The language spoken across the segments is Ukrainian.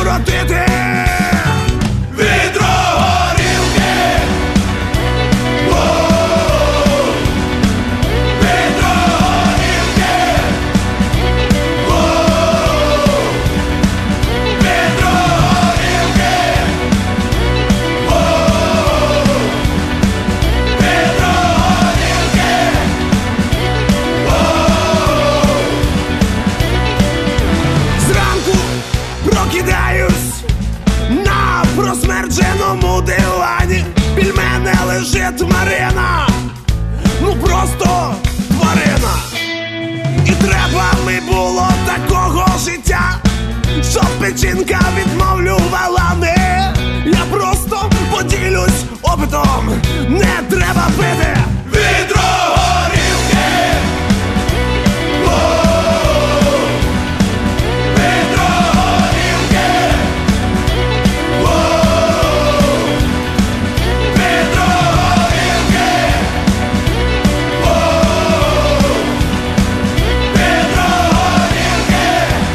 воротити. Відро горілки, відро горілки, відро горілки, відро горілки. Зранку прокидаюсь на просмердженому дивані. Біль мене лежить Марина, ну просто тварина. І треба ми було такого життя, щоб печінка відмовлювала не. Я просто поділюсь опитом, не треба пити. Відро горілки, відро горілки, відро горілки, відро горілки.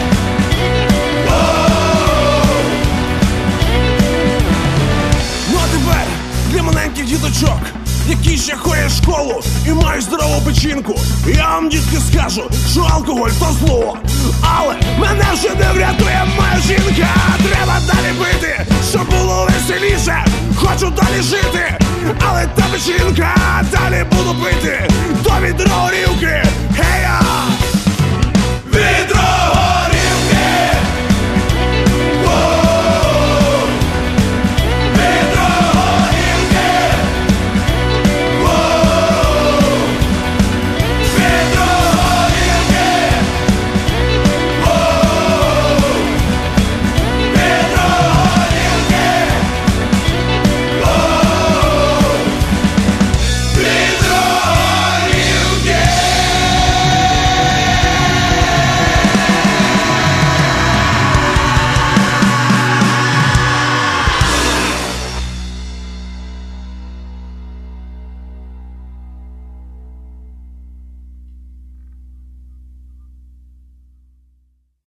Ну а тепер для маленьких діточок, які ще ходять в школу і мають здорову печінку, я вам, дітки, скажу, що алкоголь то зло. Але мене вже не врятує моя жінка. Треба далі пити, щоб було веселіше. Хочу далі жити, але та печінка